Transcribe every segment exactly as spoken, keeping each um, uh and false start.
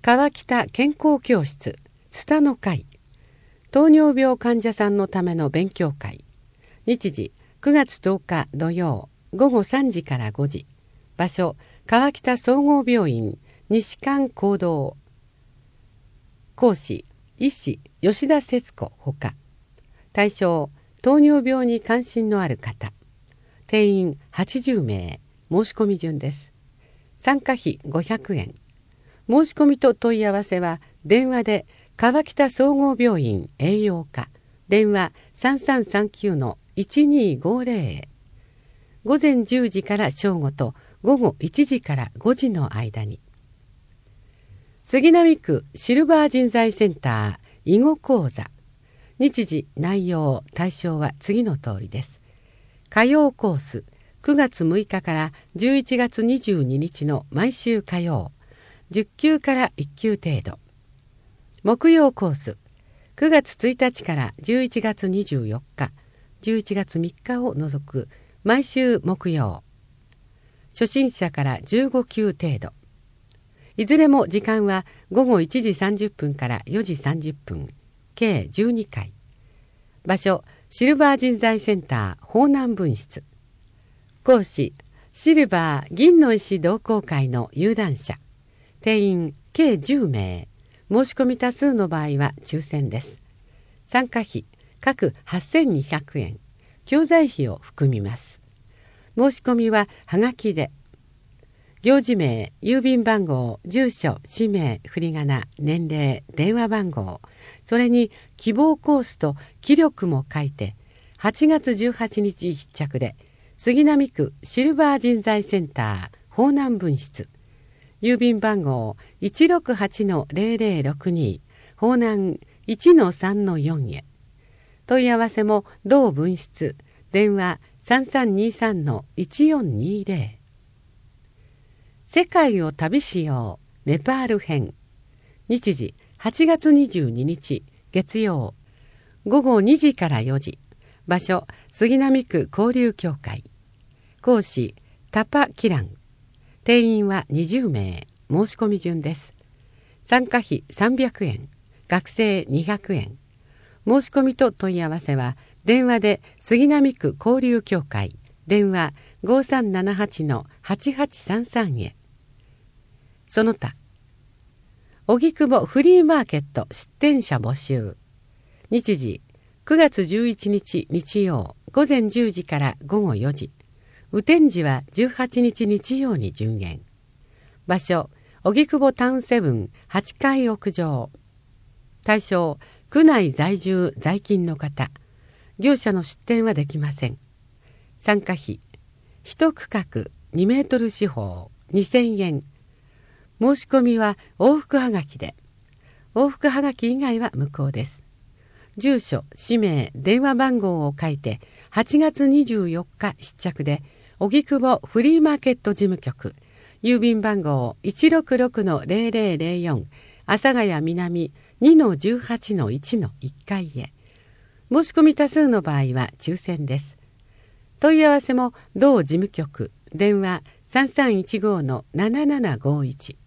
川北健康教室ツタの会、糖尿病患者さんのための勉強会。日時くがつとおか土曜ごごさんじからごじ。場所川北総合病院西館講堂。講師医師吉田節子ほか。対象糖尿病に関心のある方。定員はちじゅうめい。申し込み順です。参加費ごひゃくえん。申し込みと問い合わせは電話で川北総合病院栄養課電話 さんさんさんきゅうのいちにごぜろ へ。午前じゅうじから正午と午後いちじからごじの間に。杉並区シルバー人材センター囲碁講座。日時内容対象は次の通りです。火曜コースくがつむいかからじゅういちがつにじゅうににちの毎週火曜じゅっきゅうからいっきゅう程度。木曜コースくがつついたちからじゅういちがつにじゅうよっかじゅういちがつみっかを除く毎週木曜。初心者からじゅうごきゅう程度。いずれも時間はごごいちじさんじゅっぷんからよじさんじゅっぷん、計じゅうにかい。場所シルバー人材センター方南分室。講師シルバー銀の石同好会の有段者。定員計じゅうめい。申し込み多数の場合は抽選です。参加費各はっせんにひゃくえん。教材費を含みます。申し込みははがきで。行事名、郵便番号、住所、氏名、振り仮名、年齢、電話番号、それに希望コースと記録も書いて、はちがつじゅうはちにち必着で、杉並区シルバー人材センター方南分室。郵便番号 いちろくはちのぜろぜろろくに 方南 いちのさんのよん へ。問い合わせも同分室。電話 さんさんにさんのいちよんにぜろ。世界を旅しようネパール編。日時はちがつにじゅうににち月曜ごごにじからよじ。場所杉並区交流協会。講師タパキラン。定員はにじゅうめい。申し込み順です。参加費さんびゃくえん。学生にひゃくえん。申し込みと問い合わせは電話で杉並区交流協会電話 ごさんななはちのはちはちさんさん へ。その他荻窪フリーマーケット出店者募集。日時くがつじゅういちにち日曜ごぜんじゅうじからごごよじ。雨天時はじゅうはちにち日曜に順延。場所荻窪タウンセブンはちかい屋上。対象区内在住在勤の方。業者の出店はできません。参加費いち区画にメートル四方にせんえん。申し込みは往復はがきで。往復はがき以外は無効です。住所氏名電話番号を書いてはちがつにじゅうよっか必着で荻窪フリーマーケット事務局郵便番号 いちろくろくのぜろぜろぜろよん 阿佐ヶ谷南 にのじゅうはちのいちのいっかいへ。申し込み多数の場合は抽選です。問い合わせも同事務局電話 さんさんいちごのななななごいち。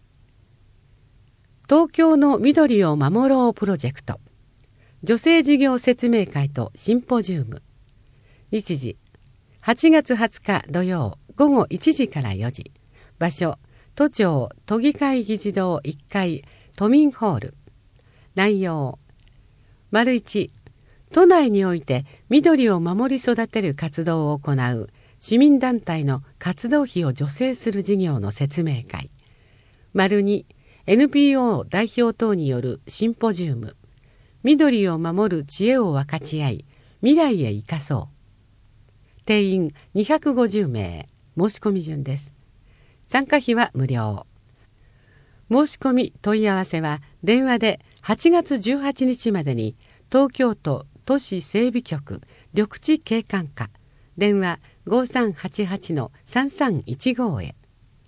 東京の緑を守ろうプロジェクト女性事業説明会とシンポジウム。日時はちがつはつか土曜ごごいちじからよじ。場所都庁都議会議事堂いっかい都民ホール。内容丸いち、都内において緑を守り育てる活動を行う市民団体の活動費を助成する事業の説明会。丸に、エヌピーオー 代表等によるシンポジウム。緑を守る知恵を分かち合い未来へ生かそう。定員にひゃくごじゅうめい。申し込み順です。参加費は無料。申し込み問い合わせは電話ではちがつじゅうはちにちまでに東京都都市整備局緑地景観課電話 ごさんはちはちのさんさんいちご へ。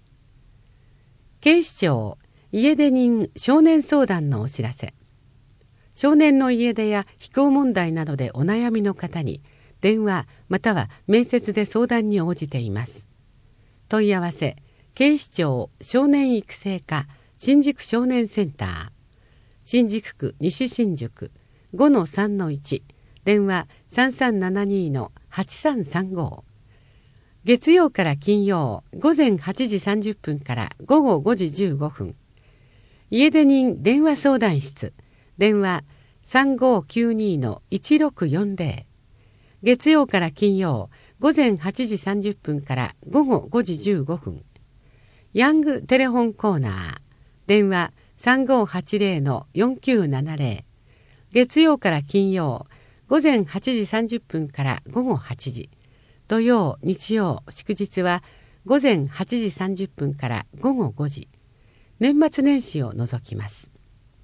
警視庁家出人少年相談のお知らせ。少年の家出や非行問題などでお悩みの方に電話または面接で相談に応じています。問い合わせ警視庁少年育成課新宿少年センター、新宿区西新宿 ごのさんのいち、電話 さんさんななに のはちさんさんご。月曜から金曜午前はちじさんじゅっぷんから午後ごじじゅうごふん。家出人電話相談室、電話 さんごきゅうに のいちろくよんぜろ。月曜から金曜午前はちじさんじゅっぷんから午後ごじじゅうごふん。ヤングテレホンコーナー、電話 さんごはちぜろ のよんきゅうななぜろ。月曜から金曜午前はちじさんじゅっぷんから午後はちじ。土曜、日曜、祝日は午前はちじさんじゅっぷんから午後ごじ。年末年始を除きます。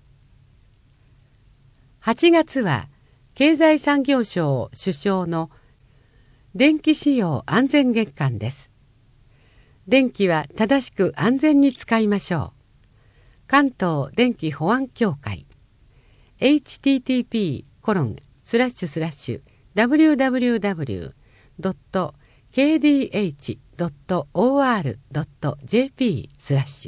はちがつは経済産業省主掌の電気使用安全月間です。電気は正しく安全に使いましょう。関東電気保安協会 エイチティーティーピーコロンスラッシュスラッシュダブリューダブリューダブリュードットケーディーエイチドットオーアールドットジェーピースラッシ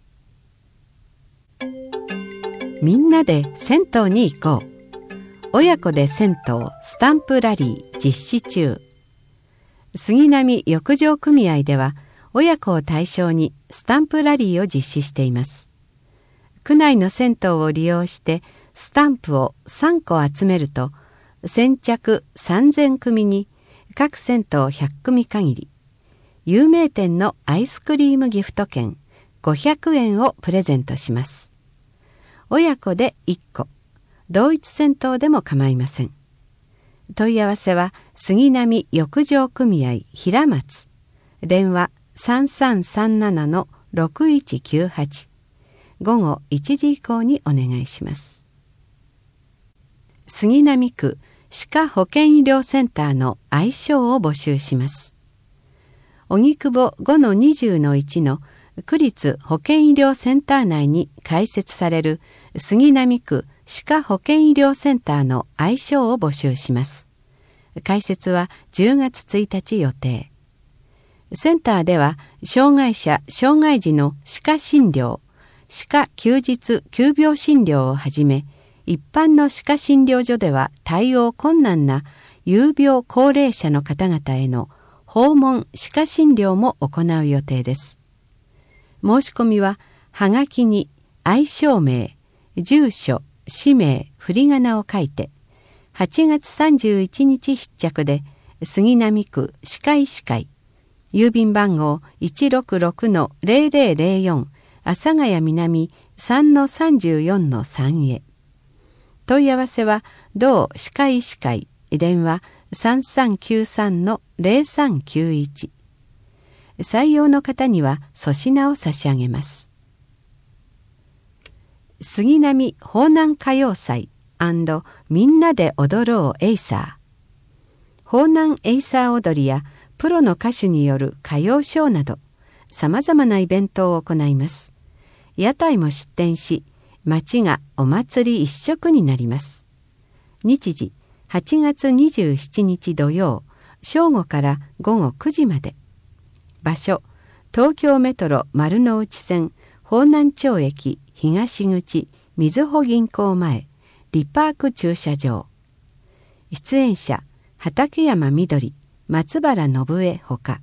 ュ。 みんなで銭湯に行こう。親子で銭湯スタンプラリー実施中。杉並浴場組合では親子を対象にスタンプラリーを実施しています。区内の銭湯を利用してスタンプをさんこ集めると先着さんぜんくみに各銭湯ひゃっくみ限り有名店のアイスクリームギフト券ごひゃくえんをプレゼントします。親子でいっこ、同一銭湯でも構いません。問い合わせは杉並浴場組合平松、電話 さんさんさんなな のろくいちきゅうはち、午後いちじ以降にお願いします。杉並区歯科保健医療センターの愛称を募集します。荻窪 ごのにじゅうのいち の区立保健医療センター内に開設される杉並区歯科保健医療センターの愛称を募集します。開設はじゅうがつついたち予定。センターでは障害者・障害児の歯科診療、歯科休日急病診療をはじめ、一般の歯科診療所では対応困難な有病高齢者の方々への訪問歯科診療も行う予定です。申し込みははがきに愛称名、住所、氏名、振り仮名を書いてはちがつさんじゅういちにち必着で杉並区歯科医師会郵便番号 いちろくろくのゼロゼロゼロよん 阿佐ヶ谷南 さんのさんじゅうよんのさん へ。問い合わせは同歯科医師会電話 さんさんきゅうさんのゼロさんきゅういち。採用の方には粗品を差し上げます。杉並法南歌謡祭&みんなで踊ろうエイサー。法南エイサー踊りやプロの歌手による歌謡ショーなどさまざまなイベントを行います。屋台も出店し、街がお祭り一色になります。日時はちがつにじゅうしちにち土曜、正午からごごくじまで。場所、東京メトロ丸の内線方南町駅東口みずほ銀行前リパーク駐車場。出演者、畠山みどり、松原信江ほか。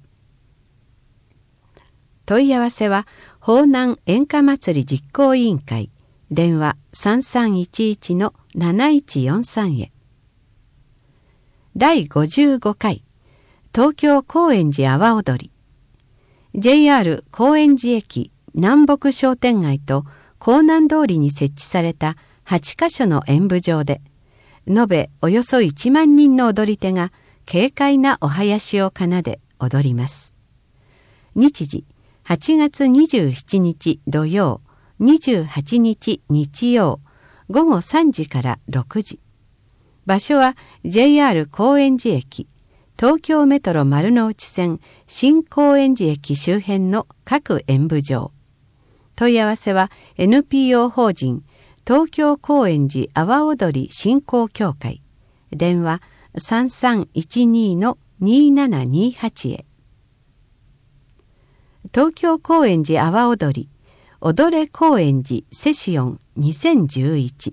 問い合わせは方南演歌祭り実行委員会電話 さんさんいちいちのなないちよんさん へ。だいごじゅうごかい東京高円寺阿波踊り。ジェイアール 高円寺駅南北商店街と港南通りに設置されたはちかしょの演舞場で、延べおよそいちまんにんの踊り手が軽快なお囃子を奏で踊ります。日時はちがつにじゅうしちにち土曜、にじゅうはちにち日曜、ごごさんじからろくじ。場所は ジェイアール 高円寺駅、東京メトロ丸の内線新高円寺駅周辺の各演舞場。問い合わせは エヌピーオー 法人東京高円寺阿波踊り振興協会電話 さんさんいちにのにななにはち へ。東京高円寺阿波踊り踊れ高円寺セシオンにせんじゅういち。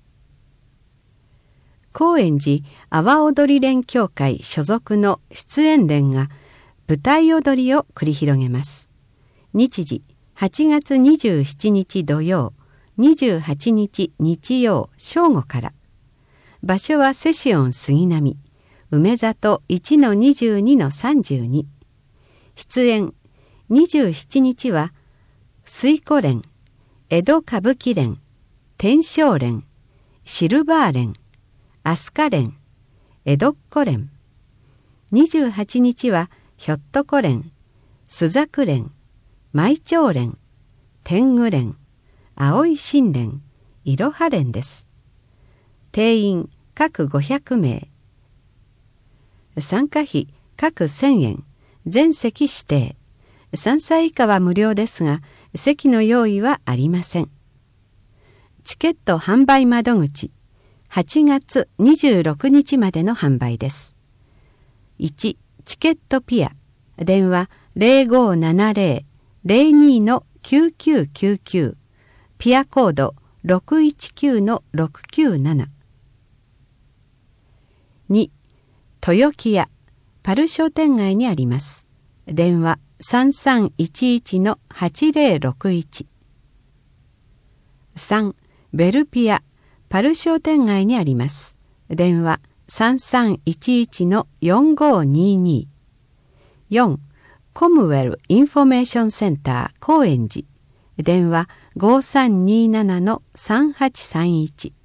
高円寺阿波踊り連協会所属の出演連が舞台踊りを繰り広げます。日時はちがつにじゅうしちにち土曜、にじゅうはちにち日曜正午から。場所はセシオン杉並、梅里 いちのにじゅうにのさんじゅうに。出演にじゅうしちにちは水湖連、江戸歌舞伎連、天正連、シルバー連、飛鳥連、江戸っ子連。にじゅうはちにちはひょっとこ連、朱雀連、舞蝶連、天狗連、葵神連、いろは連です。定員各ごひゃくめい。参加費各せんえん、全席指定。さんさい以下は無料ですが、席の用意はありません。チケット販売窓口、はちがつにじゅうろくにちまでの販売です。いち、チケットピア、電話 ゼロごーななゼロ ゼロにのきゅうきゅうきゅうきゅう、ピアコード ろくいちきゅうのろくきゅうなな。に、豊木屋、パル商店街にあります。電話さんさんいちいちのはちゼロろくいち。さん、ベルピア、パル商店街にあります。電話さんさんいちいちのよんごにに。よん、コムウェルインフォメーションセンター高円寺。電話ごさんにななのさんはちさんいち。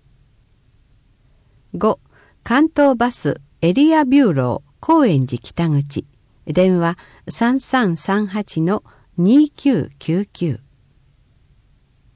ご、関東バスエリアビューロー高円寺北口。電話さんさんさんはちのにきゅうきゅうきゅう。